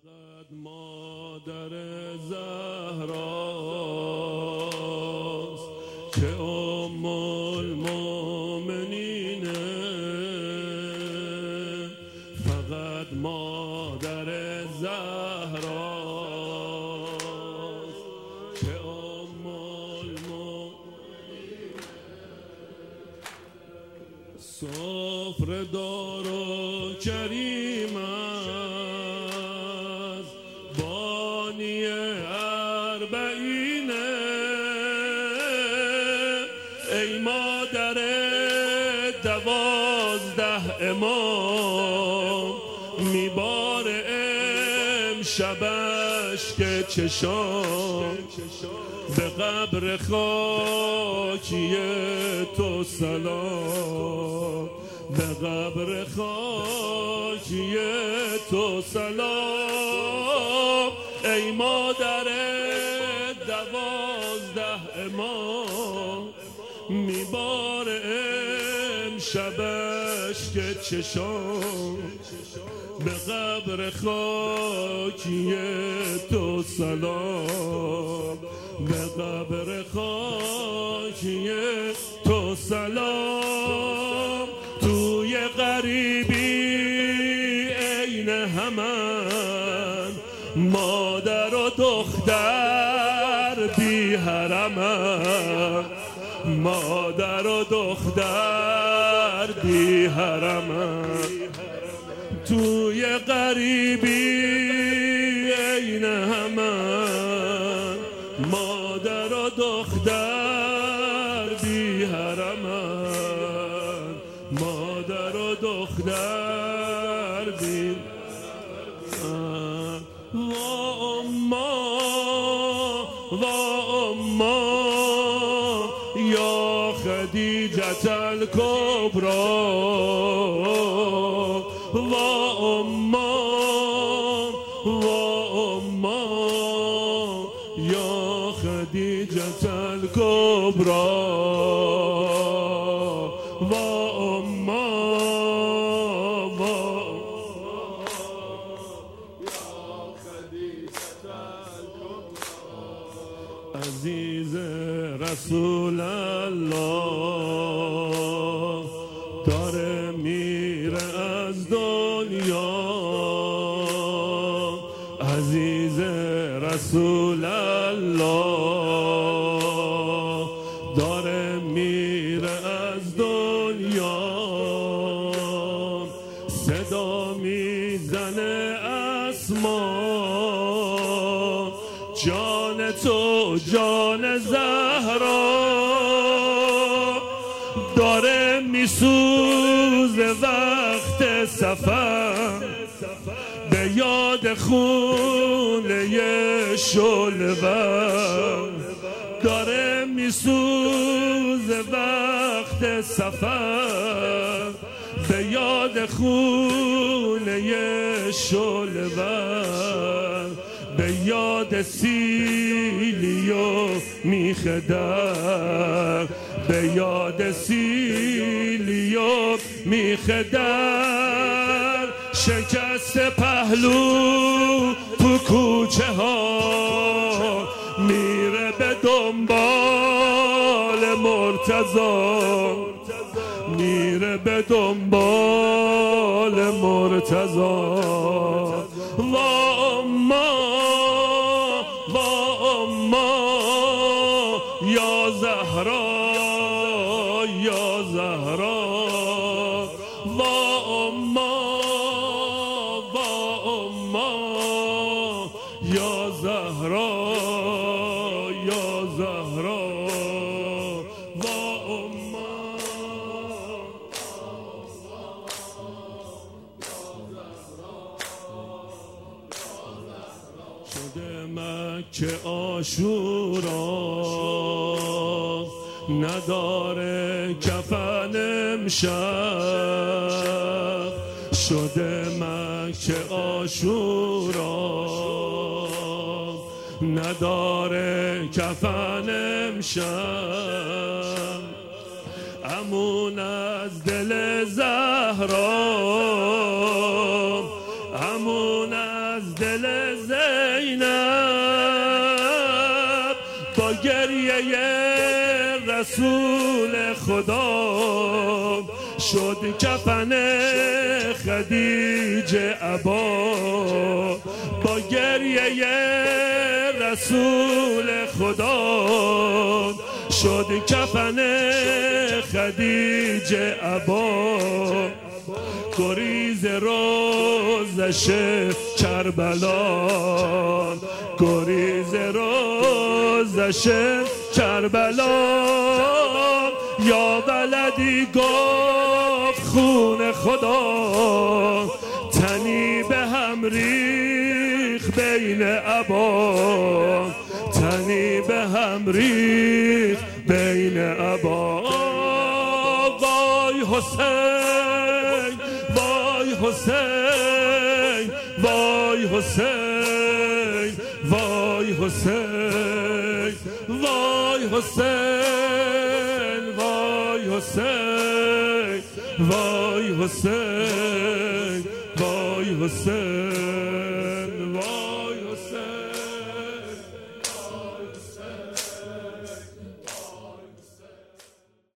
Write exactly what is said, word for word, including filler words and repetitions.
فقط مادر زهراست که ام المؤمنینه، فقط مادر زهراست که ام المؤمنینه. سفره دار و کریم است، بانی اربعینه، ای مادر دوازده امام، میبار امشبش که چشام به قبر خاکی تو سلام، به قبر خاکی تو سلام، ای مادر دوازده امام، میبار امشبش که چشام به قبر خاکی تو سلام، به قبر خاکی تو سلام. توی غریبی عین همن، مادر و دختر بی حرمن، مادر و دختر بی حرمن. توی غریبی عین همن، مادر و دختر بی حرمن، مادر و دختر بی حرمن. و اما و اما یا خدیجة الکبری، و اما و اما یا خدیجة الکبری، و اما و یا خدیجة الکبری. عزیز رسول الله داره میره از دنیا، عزیز رسول الله داره میره از دنیا. صدا میزنه اسما، جان تو جان زهرا، داره میسوزه وقت سفر، به یاد خونه شلور، داره میسوزه وقت سفر، به یاد خونه شلور، به یاد سیلی و میخدر، به یاد سیلی و میخدر. شکست پهلو تو کوچه ها، میره به دنبال مرتضی، میره به دنبال مرتضی. و اما و اما یا زهرا یا زهرا، و اما و اما یا زهرا یا زهرا، و اما شده مکه عاشورا، نداره کفن امشب، شده مکه عاشورا، نداره کفن امشب. امون از دل زهرا، امون از از دل زینب با گریه رسول خدا شد کفن خدیجه عبا. با گریه رسول خدا شد کفن خدیجه عبا. گریز روزش کربلا، گریز روزش کربلا. یا ولدی گفت خون خدا تنی به هم ریخ بین ابا، تنی به هم ریخ بین ابا. وای حسین، وای حسین، وای حسین، وای حسین، وای حسین، وای حسین، وای حسین، وای حسین، وای